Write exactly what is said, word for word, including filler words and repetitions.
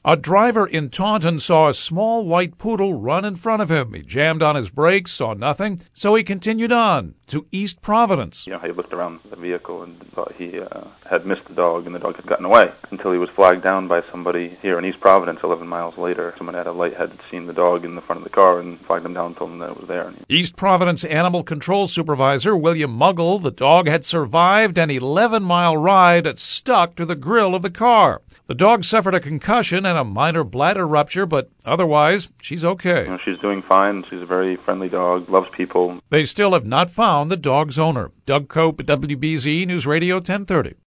A driver in Taunton saw a small white poodle run in front of him. He jammed on his brakes, saw nothing, so he continued on to East Providence. You know, he looked around the vehicle and thought he uh, had missed the dog and the dog had gotten away until he was flagged down by somebody here in East Providence eleven miles later. Someone had a light had seen the dog in the front of the car and flagged him down and told him that it was there. East Providence Animal Control Supervisor William Muggle, the dog had survived an eleven-mile ride stuck to the grill of the car. The dog suffered a concussion and a minor bladder rupture, but otherwise, she's okay. You know, she's doing fine. She's a very friendly dog, loves people. They still have not found the dog's owner. Doug Cope, W B Z News Radio ten thirty.